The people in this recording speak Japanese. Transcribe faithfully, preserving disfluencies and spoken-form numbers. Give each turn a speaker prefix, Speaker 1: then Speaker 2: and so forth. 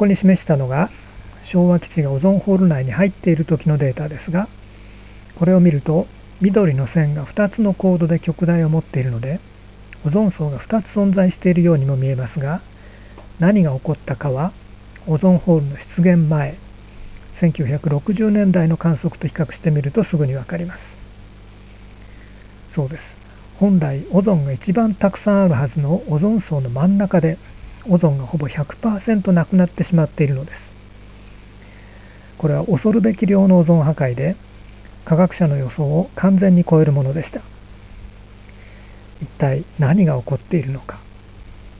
Speaker 1: こに示したのが昭和基地がオゾンホール内に入っている時のデータですが、これを見ると緑の線がふたつの高度で極大を持っているので、オゾン層がふたつ存在しているようにも見えますが、何が起こったかはオゾンホールの出現前、せんきゅうひゃくろくじゅうねんだいの観測と比較してみるとすぐにわかります。そうです。本来オゾンが一番たくさんあるはずのオゾン層の真ん中で、オゾンがほぼ ひゃくパーセント なくなってしまっているのです。これは恐るべき量のオゾン破壊で、科学者の予想を完全に超えるものでした。一体何が起こっているのか。